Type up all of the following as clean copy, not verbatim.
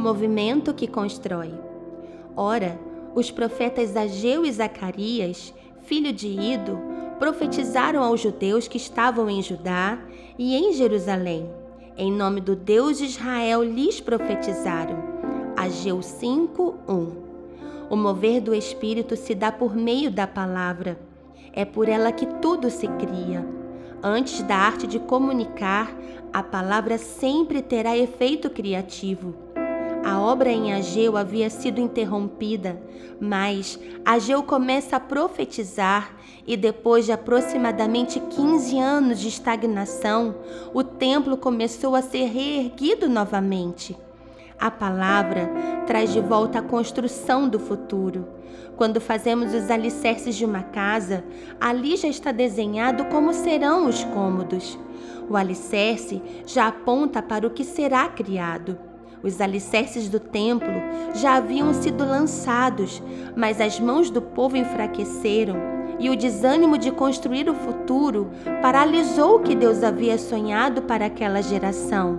movimento que constrói. Ora, os profetas Ageu e Zacarias, filho de Ido, profetizaram aos judeus que estavam em Judá e em Jerusalém. Em nome do Deus de Israel lhes profetizaram. Ageu 5:1. O mover do Espírito se dá por meio da palavra. É por ela que tudo se cria. Antes da arte de comunicar, a palavra sempre terá efeito criativo. A obra em Ageu havia sido interrompida, mas Ageu começa a profetizar e depois de aproximadamente 15 anos de estagnação, o templo começou a ser reerguido novamente. A palavra traz de volta a construção do futuro. Quando fazemos os alicerces de uma casa, ali já está desenhado como serão os cômodos. O alicerce já aponta para o que será criado. Os alicerces do templo já haviam sido lançados, mas as mãos do povo enfraqueceram e o desânimo de construir o futuro paralisou o que Deus havia sonhado para aquela geração.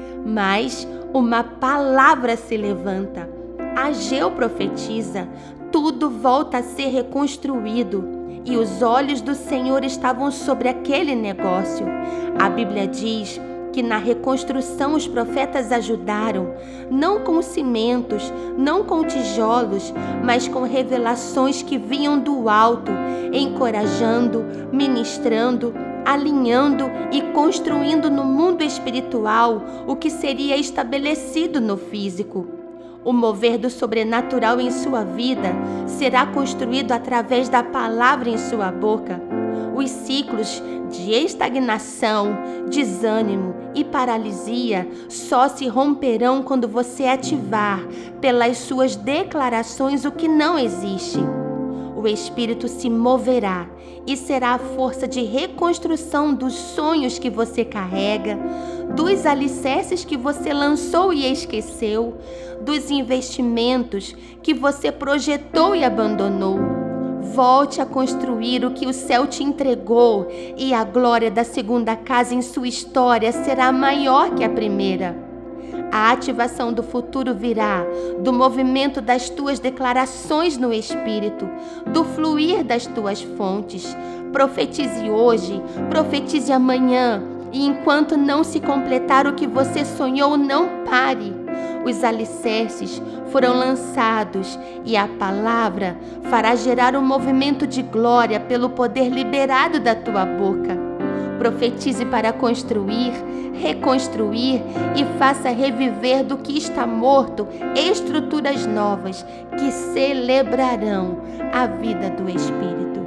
Mas uma palavra se levanta. Ageu profetiza, tudo volta a ser reconstruído e os olhos do Senhor estavam sobre aquele negócio. A Bíblia diz que na reconstrução os profetas ajudaram, não com cimentos, não com tijolos, mas com revelações que vinham do alto, encorajando, ministrando, alinhando e construindo no mundo espiritual o que seria estabelecido no físico. O mover do sobrenatural em sua vida será construído através da palavra em sua boca. Os ciclos de estagnação, desânimo e paralisia só se romperão quando você ativar pelas suas declarações o que não existe. O Espírito se moverá e será a força de reconstrução dos sonhos que você carrega, dos alicerces que você lançou e esqueceu, dos investimentos que você projetou e abandonou. Volte a construir o que o céu te entregou e a glória da segunda casa em sua história será maior que a primeira. A ativação do futuro virá do movimento das tuas declarações no Espírito, do fluir das tuas fontes. Profetize hoje, profetize amanhã, e enquanto não se completar o que você sonhou, não pare. Os alicerces foram lançados e a palavra fará gerar um movimento de glória pelo poder liberado da tua boca. Profetize para construir, reconstruir e faça reviver do que está morto estruturas novas que celebrarão a vida do Espírito.